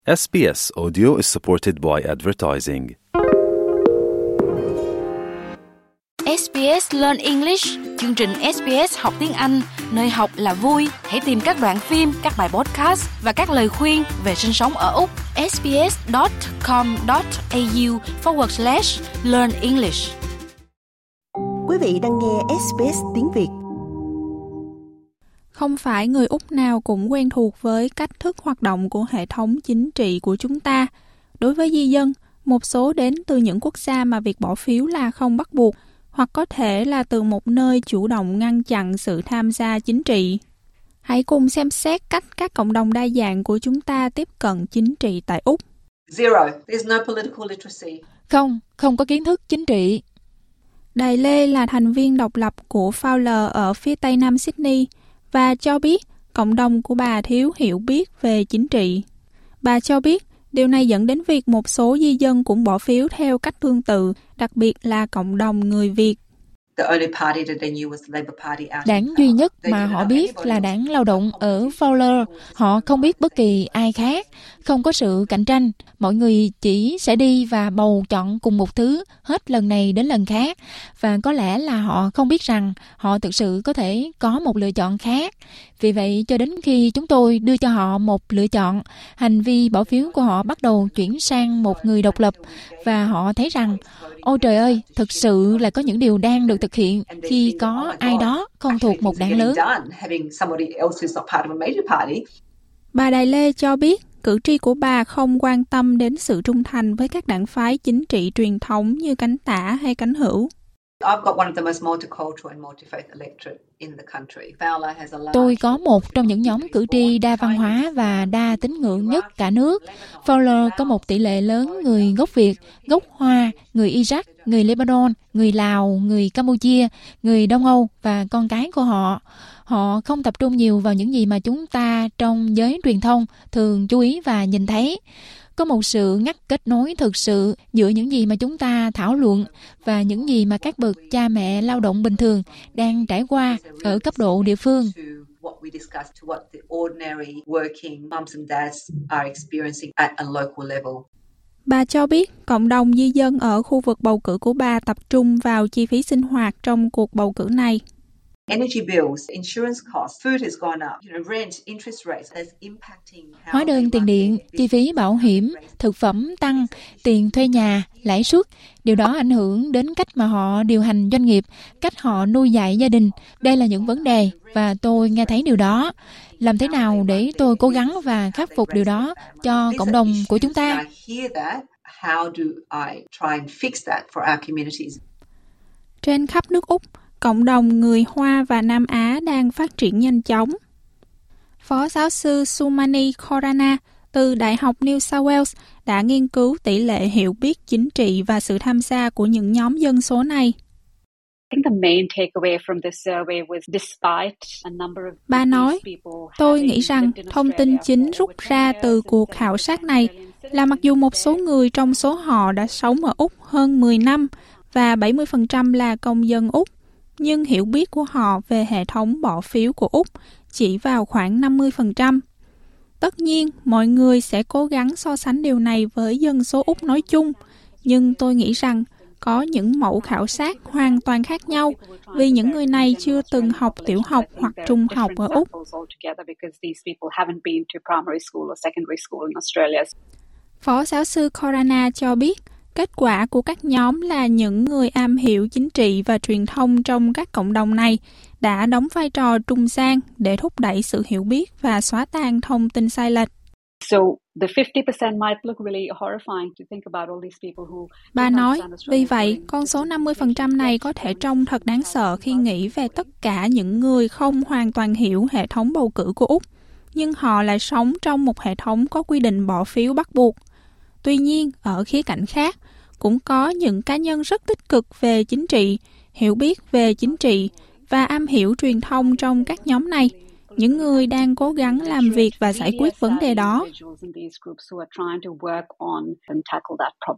SBS Audio is supported by advertising. SBS Learn English, chương trình SBS học tiếng Anh, nơi học là vui. Hãy tìm các đoạn phim, các bài podcast và các lời khuyên về sinh sống ở Úc. sbs.com.au/learn English. Quý vị đang nghe SBS tiếng Việt. Không phải người Úc nào cũng quen thuộc với cách thức hoạt động của hệ thống chính trị của chúng ta. Đối với di dân, một số đến từ những quốc gia mà việc bỏ phiếu là không bắt buộc, hoặc có thể là từ một nơi chủ động ngăn chặn sự tham gia chính trị. Hãy cùng xem xét cách các cộng đồng đa dạng của chúng ta tiếp cận chính trị tại Úc. Zero. There's no political literacy. Không có kiến thức chính trị. Đài Lê là thành viên độc lập của Fowler ở phía tây nam Sydney và cho biết cộng đồng của bà thiếu hiểu biết về chính trị. Bà cho biết điều này dẫn đến việc một số di dân cũng bỏ phiếu theo cách tương tự, đặc biệt là cộng đồng người Việt. Đảng duy nhất mà họ biết là đảng lao động ở Fowler. Họ không biết bất kỳ ai khác, không có sự cạnh tranh. Mọi người chỉ sẽ đi và bầu chọn cùng một thứ hết lần này đến lần khác. Và có lẽ là họ không biết rằng họ thực sự có thể có một lựa chọn khác. Vì vậy, cho đến khi chúng tôi đưa cho họ một lựa chọn, hành vi bỏ phiếu của họ bắt đầu chuyển sang một người độc lập. Và họ thấy rằng, ôi trời ơi, thực sự là có những điều đang được thực hiện khi có ai đó không thuộc một đảng lớn. Bà Đài Lê cho biết cử tri của bà không quan tâm đến sự trung thành với các đảng phái chính trị truyền thống như cánh tả hay cánh hữu. Tôi có một trong những nhóm cử tri đa văn hóa và đa tín ngưỡng nhất cả nước. Fowler có một tỷ lệ lớn người gốc Việt, gốc Hoa, người Iraq, người Lebanon, người Lào, người Campuchia, người Đông Âu và con cái của họ. Họ không tập trung nhiều vào những gì mà chúng ta trong giới truyền thông thường chú ý và nhìn thấy. Có một sự ngắt kết nối thực sự giữa những gì mà chúng ta thảo luận và những gì mà các bậc cha mẹ lao động bình thường đang trải qua ở cấp độ địa phương. Bà cho biết cộng đồng di dân ở khu vực bầu cử của bà tập trung vào chi phí sinh hoạt trong cuộc bầu cử này. Hóa đơn tiền điện, chi phí bảo hiểm, thực phẩm tăng, tiền thuê nhà, lãi suất. Điều đó ảnh hưởng đến cách mà họ điều hành doanh nghiệp, cách họ nuôi dạy gia đình. Đây là những vấn đề và tôi nghe thấy điều đó. Làm thế nào để tôi cố gắng và khắc phục điều đó cho cộng đồng của chúng ta? Trên khắp nước Úc, cộng đồng người Hoa và Nam Á đang phát triển nhanh chóng. Phó giáo sư Sumani Khorana từ Đại học New South Wales đã nghiên cứu tỷ lệ hiểu biết chính trị và sự tham gia của những nhóm dân số này. Bà nói, tôi nghĩ rằng thông tin chính rút ra từ cuộc khảo sát này là mặc dù một số người trong số họ đã sống ở Úc hơn 10 năm và 70% là công dân Úc, nhưng hiểu biết của họ về hệ thống bỏ phiếu của Úc chỉ vào khoảng 50%. Tất nhiên, mọi người sẽ cố gắng so sánh điều này với dân số Úc nói chung, nhưng tôi nghĩ rằng có những mẫu khảo sát hoàn toàn khác nhau vì những người này chưa từng học tiểu học hoặc trung học ở Úc. Phó giáo sư Khorana cho biết, kết quả của các nhóm là những người am hiểu chính trị và truyền thông trong các cộng đồng này đã đóng vai trò trung gian để thúc đẩy sự hiểu biết và xóa tan thông tin sai lệch. Bà nói, vì vậy, con số 50% này có thể trông thật đáng sợ khi nghĩ về tất cả những người không hoàn toàn hiểu hệ thống bầu cử của Úc, nhưng họ lại sống trong một hệ thống có quy định bỏ phiếu bắt buộc. Tuy nhiên, ở khía cạnh khác, cũng có những cá nhân rất tích cực về chính trị, hiểu biết về chính trị và am hiểu truyền thông trong các nhóm này, những người đang cố gắng làm việc và giải quyết vấn đề đó.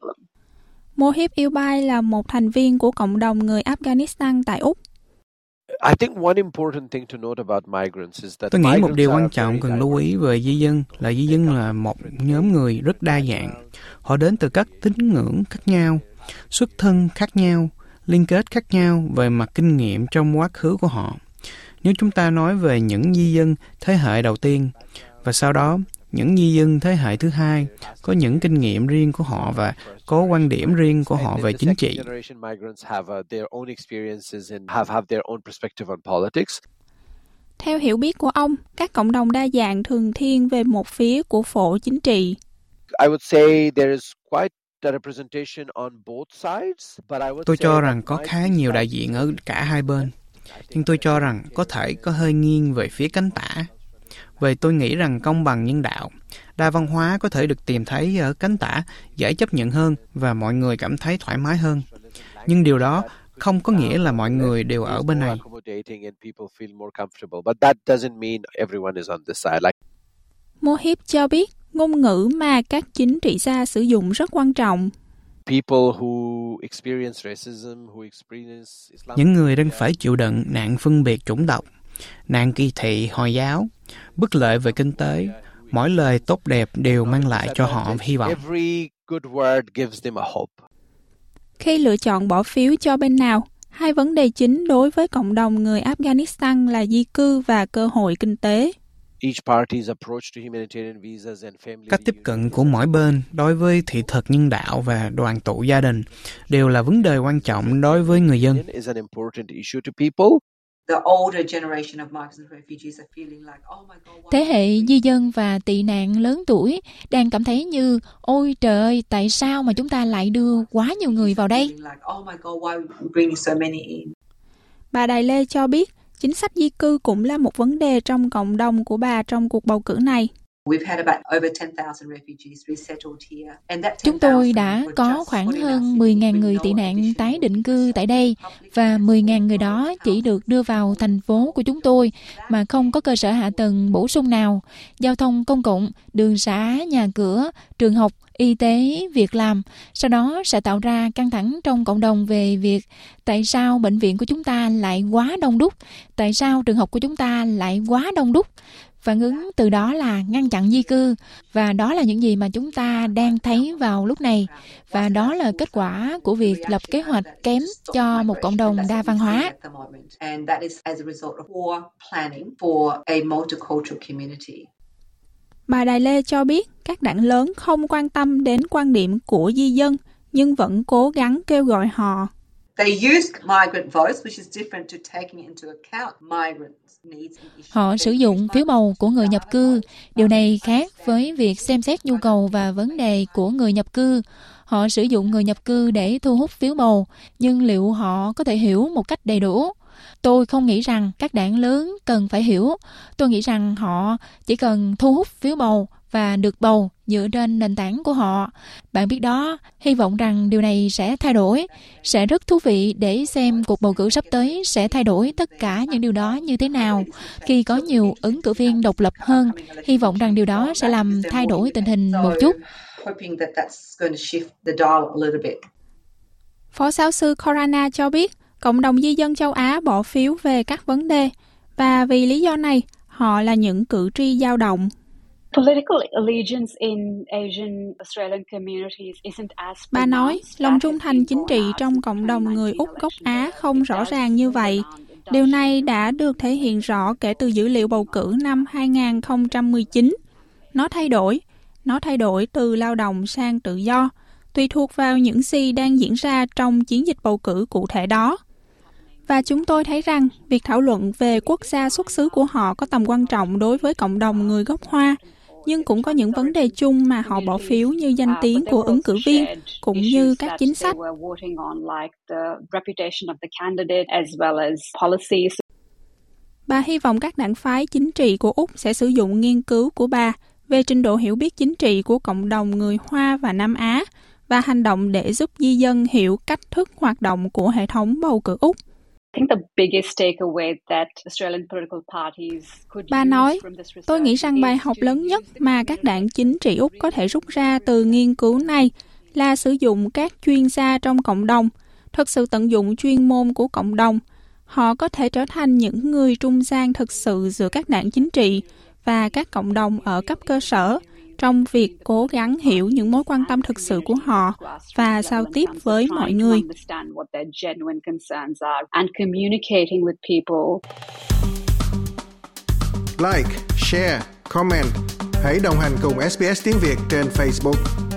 Mohib Ilbai là một thành viên của cộng đồng người Afghanistan tại Úc. Tôi nghĩ một điều quan trọng cần lưu ý về di dân là một nhóm người rất đa dạng. Họ đến từ các tín ngưỡng khác nhau, xuất thân khác nhau, liên kết khác nhau về mặt kinh nghiệm trong quá khứ của họ. Nếu chúng ta nói về những di dân thế hệ đầu tiên, và sau đó những di dân thế hệ thứ hai có những kinh nghiệm riêng của họ và có quan điểm riêng của họ về chính trị. Theo hiểu biết của ông, các cộng đồng đa dạng thường thiên về một phía của phổ chính trị. Tôi cho rằng có khá nhiều đại diện ở cả hai bên, nhưng tôi cho rằng có thể có hơi nghiêng về phía cánh tả. Vậy tôi nghĩ rằng công bằng nhân đạo, đa văn hóa có thể được tìm thấy ở cánh tả dễ chấp nhận hơn và mọi người cảm thấy thoải mái hơn. Nhưng điều đó không có nghĩa là mọi người đều ở bên này. Mohib cho biết ngôn ngữ mà các chính trị gia sử dụng rất quan trọng. Những người đang phải chịu đựng nạn phân biệt chủng tộc, nạn kỳ thị Hồi giáo, bất lợi về kinh tế, mỗi lời tốt đẹp đều mang lại cho họ hy vọng. Khi lựa chọn bỏ phiếu cho bên nào, hai vấn đề chính đối với cộng đồng người Afghanistan là di cư và cơ hội kinh tế. Cách tiếp cận của mỗi bên đối với thị thực nhân đạo và đoàn tụ gia đình đều là vấn đề quan trọng đối với người dân. Thế hệ di dân và tị nạn lớn tuổi đang cảm thấy như, ôi trời ơi, tại sao mà chúng ta lại đưa quá nhiều người vào đây? Bà Đài Lê cho biết, chính sách di cư cũng là một vấn đề trong cộng đồng của bà trong cuộc bầu cử này. Chúng tôi đã có khoảng hơn 10.000 người tị nạn tái định cư tại đây và 10.000 người đó chỉ được đưa vào thành phố của chúng tôi mà không có cơ sở hạ tầng bổ sung nào, giao thông công cộng, đường xá, nhà cửa, trường học, y tế, việc làm. Sau đó sẽ tạo ra căng thẳng trong cộng đồng về việc tại sao bệnh viện của chúng ta lại quá đông đúc, tại sao trường học của chúng ta lại quá đông đúc. Phản ứng từ đó là ngăn chặn di cư, và đó là những gì mà chúng ta đang thấy vào lúc này, và đó là kết quả của việc lập kế hoạch kém cho một cộng đồng đa văn hóa. Bà Đài Lê cho biết các đảng lớn không quan tâm đến quan điểm của di dân, nhưng vẫn cố gắng kêu gọi họ. Họ sử dụng phiếu bầu của người nhập cư. Điều này khác với việc xem xét nhu cầu và vấn đề của người nhập cư. Họ sử dụng người nhập cư để thu hút phiếu bầu, nhưng liệu họ có thể hiểu một cách đầy đủ? Tôi không nghĩ rằng các đảng lớn cần phải hiểu. Tôi nghĩ rằng họ chỉ cần thu hút phiếu bầu và được bầu dựa trên nền tảng của họ. Bạn biết đó, hy vọng rằng điều này sẽ thay đổi. Sẽ rất thú vị để xem cuộc bầu cử sắp tới sẽ thay đổi tất cả những điều đó như thế nào. Khi có nhiều ứng cử viên độc lập hơn, hy vọng rằng điều đó sẽ làm thay đổi tình hình một chút. Phó giáo sư Khorana cho biết, cộng đồng di dân châu Á bỏ phiếu về các vấn đề, và vì lý do này, họ là những cử tri dao động. Bà nói, lòng trung thành chính trị trong cộng đồng người Úc gốc Á không rõ ràng như vậy. Điều này đã được thể hiện rõ kể từ dữ liệu bầu cử năm 2019. Nó thay đổi từ lao động sang tự do, tùy thuộc vào những gì đang diễn ra trong chiến dịch bầu cử cụ thể đó. Và chúng tôi thấy rằng việc thảo luận về quốc gia xuất xứ của họ có tầm quan trọng đối với cộng đồng người gốc Hoa, nhưng cũng có những vấn đề chung mà họ bỏ phiếu như danh tiếng của ứng cử viên, cũng như các chính sách. Bà hy vọng các đảng phái chính trị của Úc sẽ sử dụng nghiên cứu của bà về trình độ hiểu biết chính trị của cộng đồng người Hoa và Nam Á và hành động để giúp di dân hiểu cách thức hoạt động của hệ thống bầu cử Úc. Bà nói, tôi nghĩ rằng bài học lớn nhất mà các đảng chính trị Úc có thể rút ra từ nghiên cứu này là sử dụng các chuyên gia trong cộng đồng, thực sự tận dụng chuyên môn của cộng đồng. Họ có thể trở thành những người trung gian thực sự giữa các đảng chính trị và các cộng đồng ở cấp cơ sở trong việc cố gắng hiểu những mối quan tâm thực sự của họ và giao tiếp với mọi người. Like, share, comment. Hãy đồng hành cùng SBS tiếng Việt trên Facebook.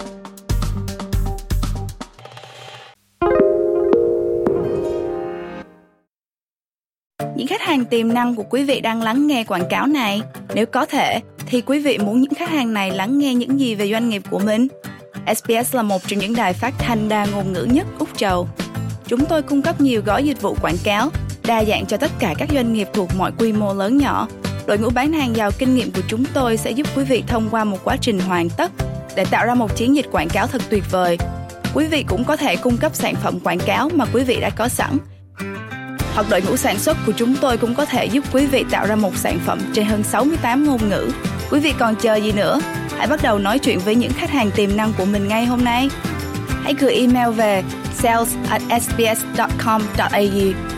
Những khách hàng tiềm năng của quý vị đang lắng nghe quảng cáo này. Nếu có thể, thì quý vị muốn những khách hàng này lắng nghe những gì về doanh nghiệp của mình? SBS là một trong những đài phát thanh đa ngôn ngữ nhất Úc Châu. Chúng tôi cung cấp nhiều gói dịch vụ quảng cáo, đa dạng cho tất cả các doanh nghiệp thuộc mọi quy mô lớn nhỏ. Đội ngũ bán hàng giàu kinh nghiệm của chúng tôi sẽ giúp quý vị thông qua một quá trình hoàn tất để tạo ra một chiến dịch quảng cáo thật tuyệt vời. Quý vị cũng có thể cung cấp sản phẩm quảng cáo mà quý vị đã có sẵn. Hoặc đội ngũ sản xuất của chúng tôi cũng có thể giúp quý vị tạo ra một sản phẩm trên hơn 68 ngôn ngữ. Quý vị còn chờ gì nữa? Hãy bắt đầu nói chuyện với những khách hàng tiềm năng của mình ngay hôm nay. Hãy gửi email về sales@sbs.com.au